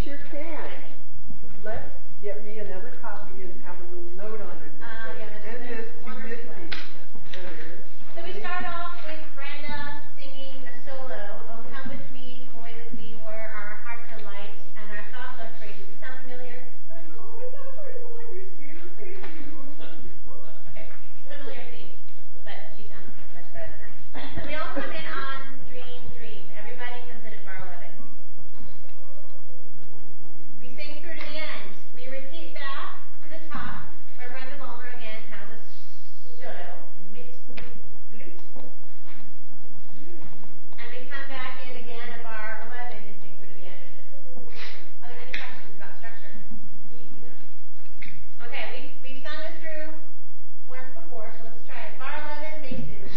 sure can. Let's get me another copy and have a little note on it. And this to Misty. So we start off with Brenda singing a solo. Oh, come with me, come away with me, where our hearts are light and our thoughts are free. Does it sound familiar? Okay, familiar theme, but she sounds much better than that. And we all come in on Dream, Dream. Everybody comes in at bar 11. We sing through to the end. We repeat back to the top, where Brenda Balmer again has a solo. And we come back in again at bar 11 and sing through to the end. Are there any questions about structure? Okay, we've sung this through once before, so let's try it. Bar 11 basses.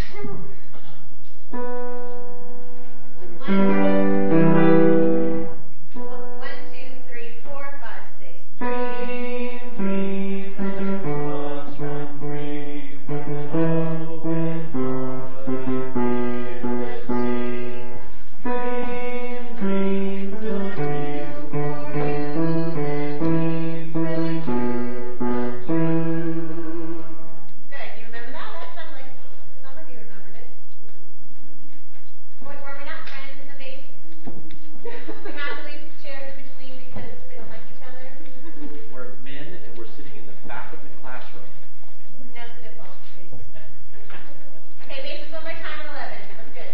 1, 2, 3, 4, 5, 6. Dream, dream, let your thoughts run free with an open heart and feel and see. Dream, dream, till it's real for you, and dreams really do come true. Good. You remember that? That sounded like some of you remembered it. Were we not friends in the base? We have to leave chairs in between because we don't like each other. We're men and we're sitting in the back of the classroom. No stiff off, please. Okay, bases one more time at 11. That was good.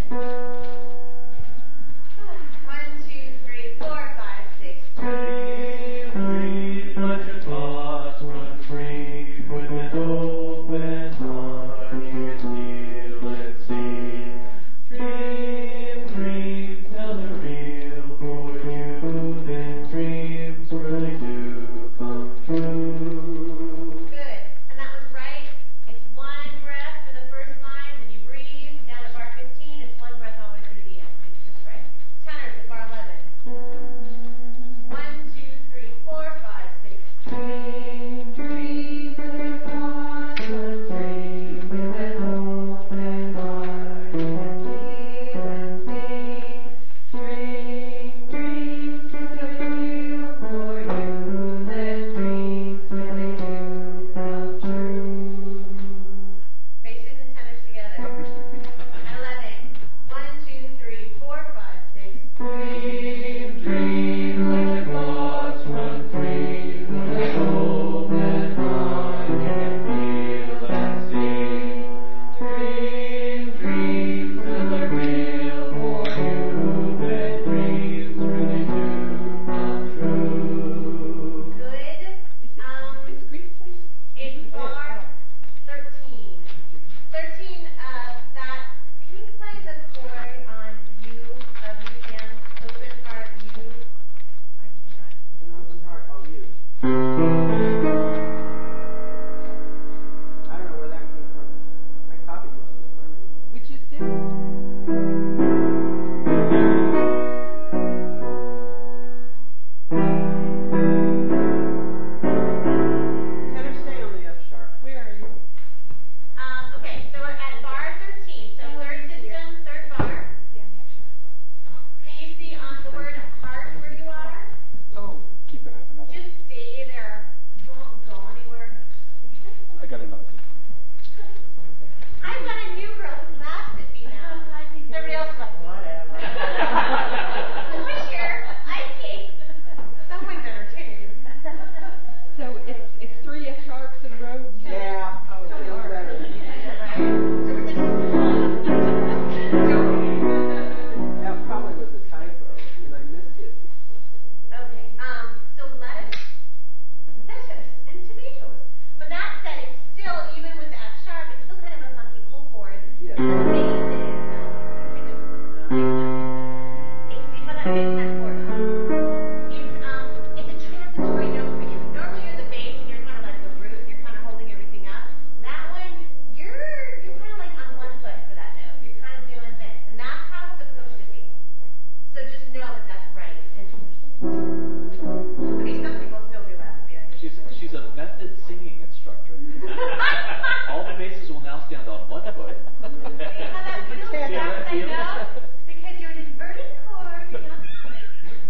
1, 2, 3, 4, 5, 6. Dream, dream, let your thoughts run free with an open heart. You can feel and see. Dream, dream, tell the real for you. Then dreams really do come true. Good. And that was right. It's one breath for the first line, then you breathe. Down at bar 15, it's one breath all the way through to the end. It's just right. Tenors at bar 11. 1, 2, 3, 4, 5, 6. Dream, dream, let your thoughts run free with an open heart. You can feel and see. Dream, dream, till it's real for you. Then dreams really do come true. Basses and tenors together. At 11. 1, 2, 3, 4, 5, 6. Dream, dream, let your thoughts run free with an open heart. You can feel and see. Dream, dream, till they're real for you. Then dreams really do come true. Good. It's bar 13. 13, that, can you play the chord on you, of you can, open heart, you? I cannot. An open heart, oh, you. I don't know where that came from. I copied most of the harmony. Which is this? Tenor, stay on the F sharp. Where are you? Okay, so we're at bar 13. So third system, third bar. Can you see on the word heart where you are? Oh, Keep it up another. Just stay there. Don't go anywhere. I got another. I've got a new girl who laughs at me now. Everybody else is like, whatever. Sure, I see. Someone's entertaining. so it's 3 F sharps in a row. Yeah. Oh, feels better. That probably was a typo, and I missed it. Okay, so lettuce and tomatoes. But that said, it's still, even with the F sharp, it's still kind of a funky cool chord. Yes. See how that makes that chord? It's a transitory note for you. Normally you're the bass and you're kind of like the root, you're kind of holding everything up. That one, you're kind of like on one foot for that note. You're kind of doing this, and that's how it's supposed to be. So just know that that's right. And okay, some people still do that. She's a method singing instructor. All the basses will now stand on one foot. See how that feels? See how that feels? Because you're an inverted chord. You're not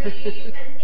dream and